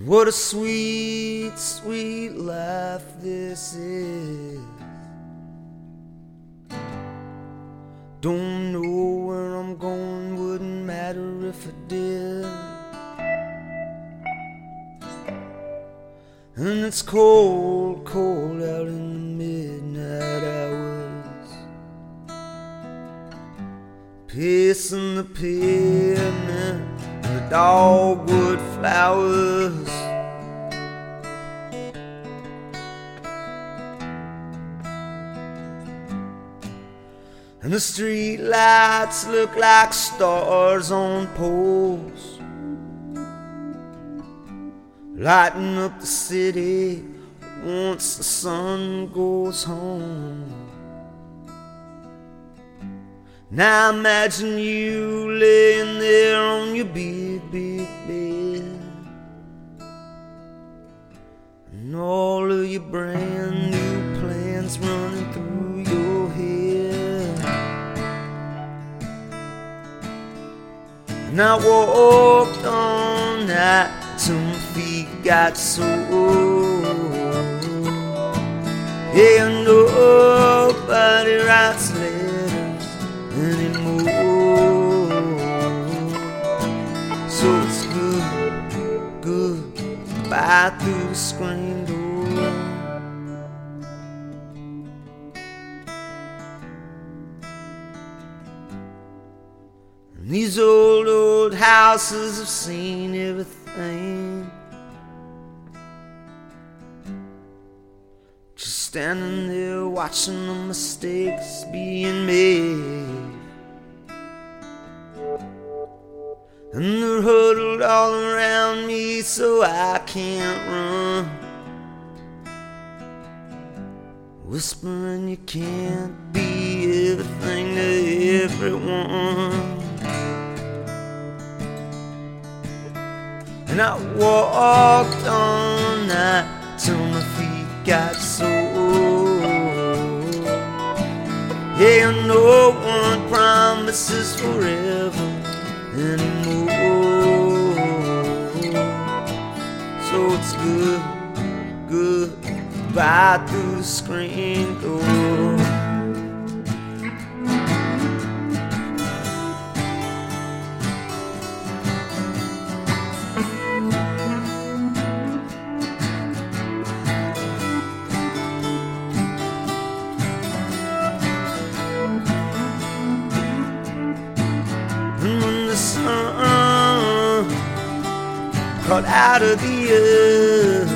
What a sweet, sweet life this is. Don't know where I'm going, wouldn't matter if I did. And it's cold, cold out in the midnight hours, pacing the pavement, the dogwood flowers. And the street lights look like stars on poles, lighting up the city once the sun goes home. Now imagine you laying there on your big, big bed, and all of your brand new plans running through your head. And I walked all night till my feet got sore. Yeah, nobody writes letters anymore. So it's good, good, bye through the screen door. And these old houses have seen everything, just standing there watching the mistakes being made. And they're huddled all around me so I can't run, whispering you can't be everything to everyone. And I walked all night till my feet got sore. Yeah, no one promises forever anymore. So it's good, good, bye through the screen door. Sun crawled out of the earth,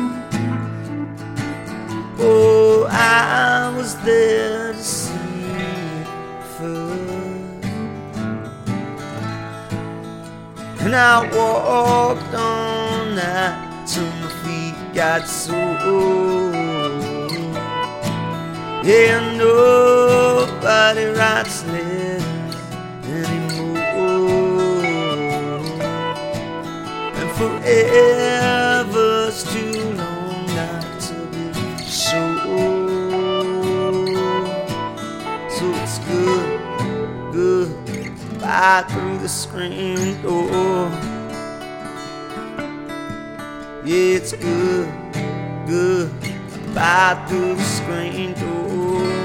oh, I was there to see it first. And I walked all night till my feet got sore. Yeah, nobody writes letters anymore. Forever's too long not to be sure. So it's good, good, bye through the screen door. Yeah, it's good, good, bye through the screen door.